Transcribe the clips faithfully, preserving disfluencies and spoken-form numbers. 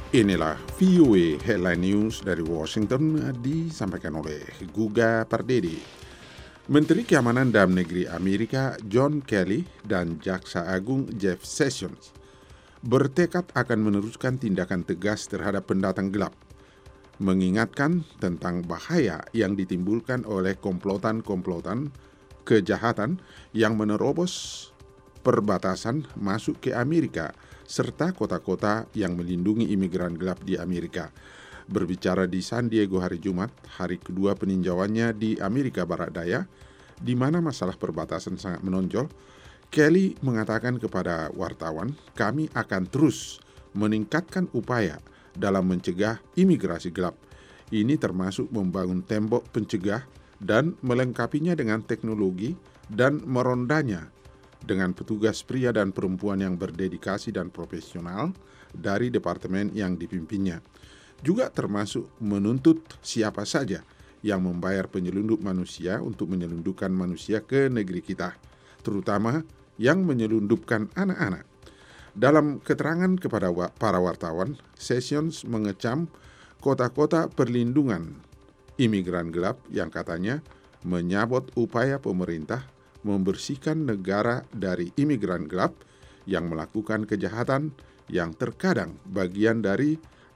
Inilah V O A Headline News dari Washington disampaikan oleh Guga Pardede. Menteri Keamanan Dalam Negeri Amerika John Kelly dan Jaksa Agung Jeff Sessions bertekad akan meneruskan tindakan tegas terhadap pendatang gelap, mengingatkan tentang bahaya yang ditimbulkan oleh komplotan-komplotan kejahatan yang menerobos perbatasan masuk ke Amerika serta kota-kota yang melindungi imigran gelap di Amerika. Berbicara di San Diego hari Jumat, hari kedua peninjauannya di Amerika Barat Daya, di mana masalah perbatasan sangat menonjol, Kelly mengatakan kepada wartawan, kami akan terus meningkatkan upaya dalam mencegah imigrasi gelap. Ini termasuk membangun tembok pencegah dan melengkapinya dengan teknologi dan merondanya dengan petugas pria dan perempuan yang berdedikasi dan profesional dari departemen yang dipimpinnya. Juga termasuk menuntut siapa saja yang membayar penyelundup manusia untuk menyelundupkan manusia ke negeri kita, terutama yang menyelundupkan anak-anak. Dalam keterangan kepada para wartawan, Sessions mengecam kota-kota perlindungan imigran gelap yang katanya menyabot upaya pemerintah membersihkan negara dari imigran gelap yang melakukan kejahatan yang terkadang bagian dari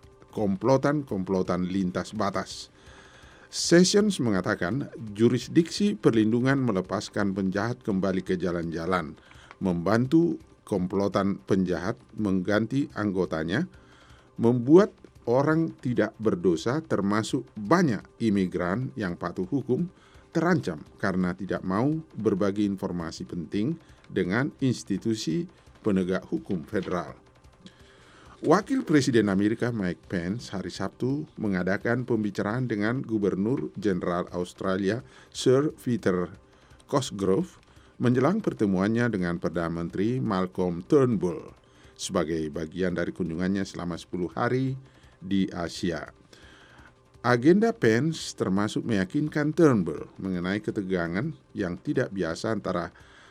komplotan-komplotan lintas batas. Sessions mengatakan jurisdiksi perlindungan melepaskan penjahat kembali ke jalan-jalan, membantu komplotan penjahat mengganti anggotanya, membuat orang tidak berdosa termasuk banyak imigran yang patuh hukum terancam karena tidak mau berbagi informasi penting dengan institusi penegak hukum federal. Wakil Presiden Amerika Mike Pence hari Sabtu mengadakan pembicaraan dengan Gubernur Jenderal Australia Sir Peter Cosgrove menjelang pertemuannya dengan Perdana Menteri Malcolm Turnbull sebagai bagian dari kunjungannya selama sepuluh hari di Asia. Agenda Pence termasuk meyakinkan Turnbull mengenai ketegangan yang tidak biasa antara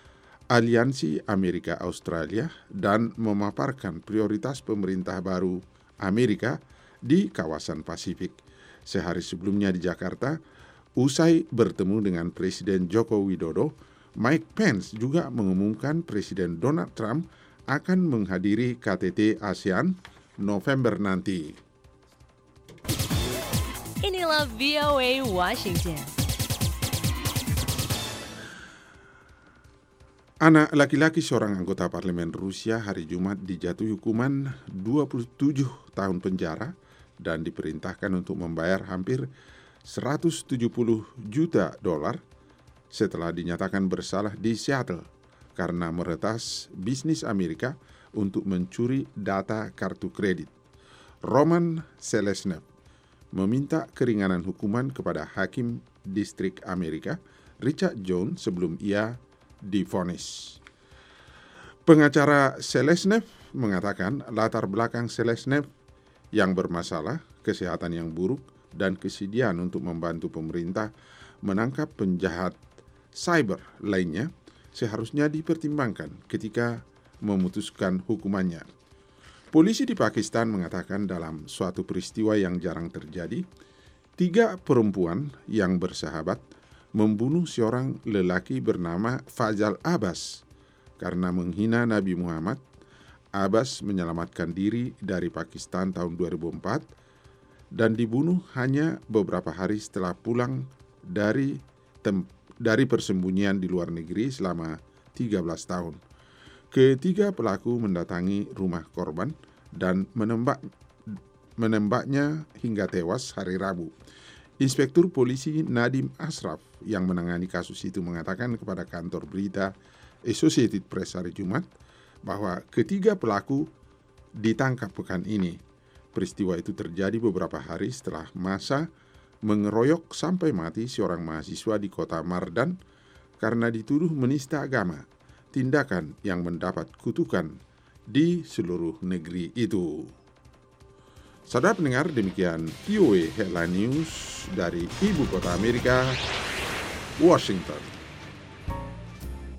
aliansi Amerika-Australia dan memaparkan prioritas pemerintah baru Amerika di kawasan Pasifik. Sehari sebelumnya di Jakarta, usai bertemu dengan Presiden Joko Widodo, Mike Pence juga mengumumkan Presiden Donald Trump akan menghadiri K T T ASEAN November nanti. Inilah V O A Washington. Anak laki-laki seorang anggota parlemen Rusia hari Jumat dijatuhi hukuman dua puluh tujuh tahun penjara dan diperintahkan untuk membayar hampir seratus tujuh puluh juta dolar setelah dinyatakan bersalah di Seattle karena meretas bisnis Amerika untuk mencuri data kartu kredit. Roman Selesnev meminta keringanan hukuman kepada Hakim Distrik Amerika Richard Jones sebelum ia divonis. Pengacara Selesnev mengatakan latar belakang Selesnev yang bermasalah, kesehatan yang buruk, dan kesediaan untuk membantu pemerintah menangkap penjahat cyber lainnya seharusnya dipertimbangkan ketika memutuskan hukumannya. Polisi di Pakistan mengatakan dalam suatu peristiwa yang jarang terjadi, tiga perempuan yang bersahabat membunuh seorang lelaki bernama Fazal Abbas karena menghina Nabi Muhammad. Abbas menyelamatkan diri dari Pakistan tahun dua ribu empat dan dibunuh hanya beberapa hari setelah pulang dari tem- dari persembunyian di luar negeri selama tiga belas tahun. Ketiga pelaku mendatangi rumah korban dan menembak menembaknya hingga tewas hari Rabu. Inspektur Polisi Nadim Ashraf yang menangani kasus itu mengatakan kepada kantor berita Associated Press hari Jumat bahwa ketiga pelaku ditangkap pekan ini. Peristiwa itu terjadi beberapa hari setelah massa mengeroyok sampai mati seorang mahasiswa di kota Mardan karena dituduh menista agama, tindakan yang mendapat kutukan di seluruh negeri itu. Saudara pendengar, demikian V O A Headline News dari Ibu Kota Amerika, Washington.